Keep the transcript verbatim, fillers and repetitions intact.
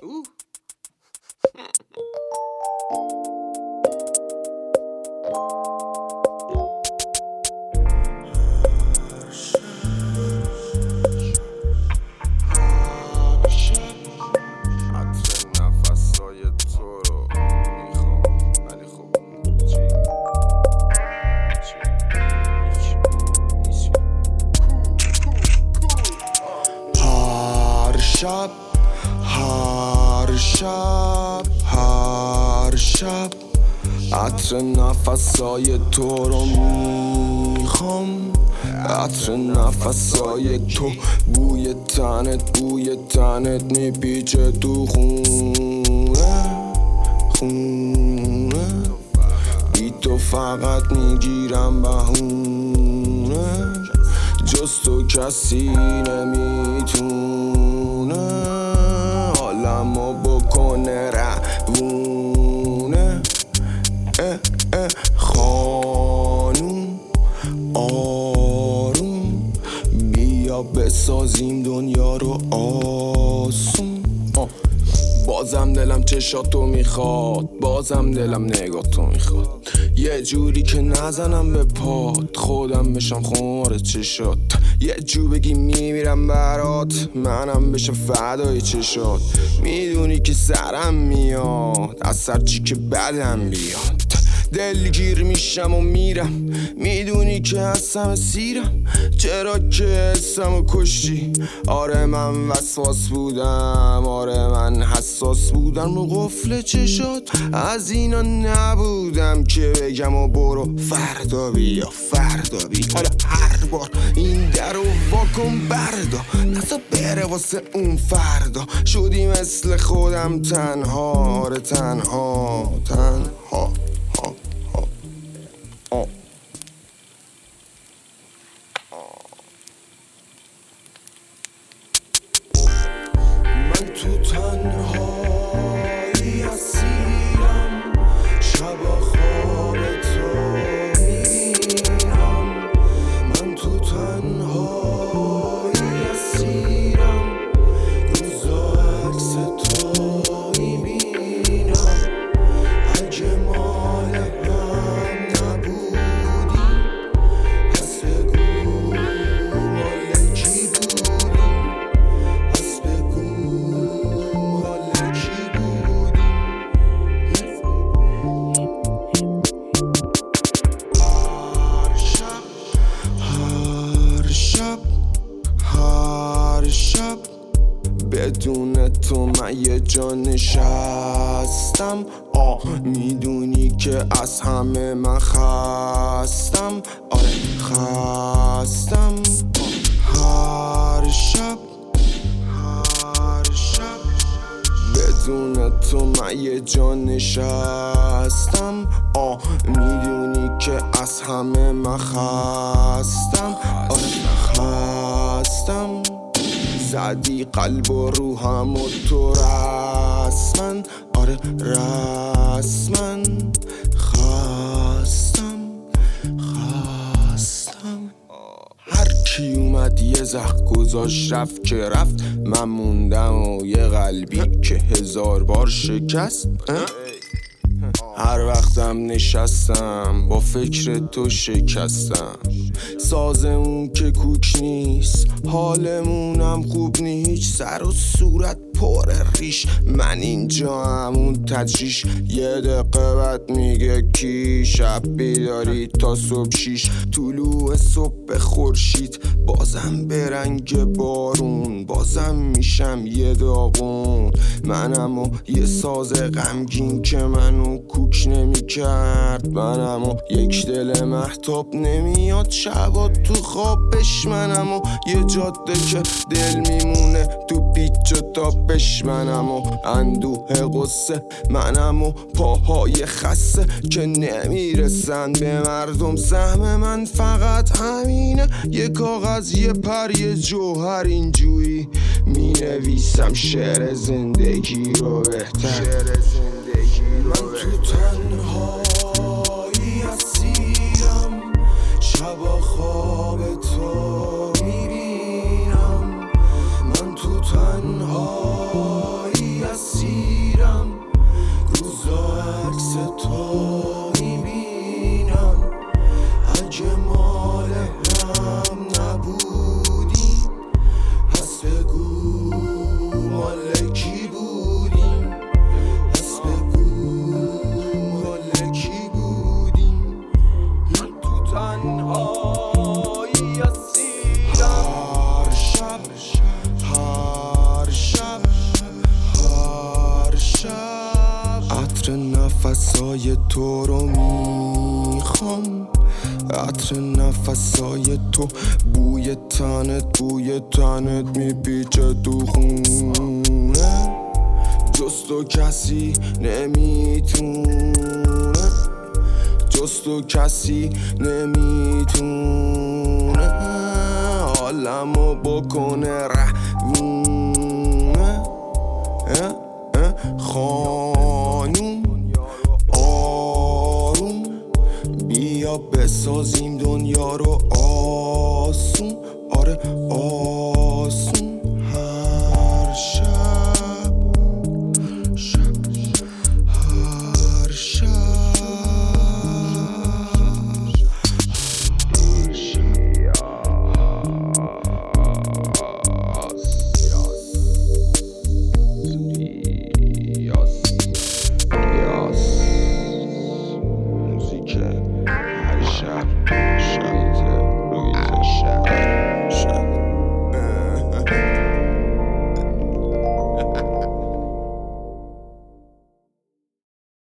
اوه. شب هر شب هر شب عطر نفسای تو رو میخوام، عطر نفسای تو، بوی تنت بوی تنت میپیچه تو خونه خونه، بی تو فقط میگیرم بهونه، جز تو کسی نمیتونه حالمو بکنه روونه. اه اه خانوم آروم، بیا بسازیم دنیا رو آسون. بازم دلم چشاتو میخواد، بازم دلم نگاتو میخواد، یه جوری که نزنم به پات، خودم بشم خمار چشات، یه جو بگی میمیرم برات، منم بشم فدای چشات، میدونی که سرم میاد از سرچی که بدم بیاد، دلگیر میشم و میرم، میدونی که هستم سیرم، چرا که حسمو کشتی. آره من وسواس بودم، آره من حساس بودم رو قفل چشات، از اینا نبودم که بگم و برو فردا بیا فردا بیا، حالا هر بار این در رو واکن بردا، نسا بره واسه اون فردا، شدی مثل خودم تنها، آره تنها تنها. من تو تنهایی اسیرم، شب خواب تو میبینم، من تو تنهایی اسیرم، روزا عکس تو میبینم، اگه مال هم نبودی پس بگو مال کی بودی، پس بگو مال کی بودی. هر شب هر شب هر شب بدون تو من یه جا نشستم، آه میدونی که از همه من خستم، آره خستم. هر شب هر شب بدون تو من یه جا نشستم، آه میدونی که از همه من خستم، آره خستم. زدی قلب و روحم و تو رسمن، آره رسمن، خستم خستم. هر کی اومد یه زخ گذاشت رفت که رفت، من موندم و یه قلبی که هزار بار شکست. هر وقتم نشستم با فکر تو شکستم، سازمون که کوک نیست حالمونم خوب نیست، سر و صورت پر ریش، من اینجا همون تجریش، یه دقیقه بعد میگه کی، شب بیداری تا صبح شیش، طلوع صبح خورشید بازم به رنگ بارون، بازم میشم یه داغون، منم و یه ساز غمگین که منو کوک نمی کرد، منم و یک دل مهتاب نمیاد شبا تو خوابش، منم و یه جاده که دل میمونه تو پیچ و تابش، منم و اندوه قصه، منم و پاهای خسته که نمیرسن به مردم، سهم من فقط همینه، یه کاغذ یه پر یه جوهر، اینجوری مینویسم شعر زندگی رو بهتر، شعر زندگی رو من تو تنهایی اسیرم، شب خواب تو میبینم، من تو تنهایی اسیرم. نفسای تو رو میخوام، عطر نفسای تو، بوی تنت بوی تنت میپیچه تو خونه، جز تو کسی نمیتونه، جز تو کسی نمیتونه حالمو بکنه روونه.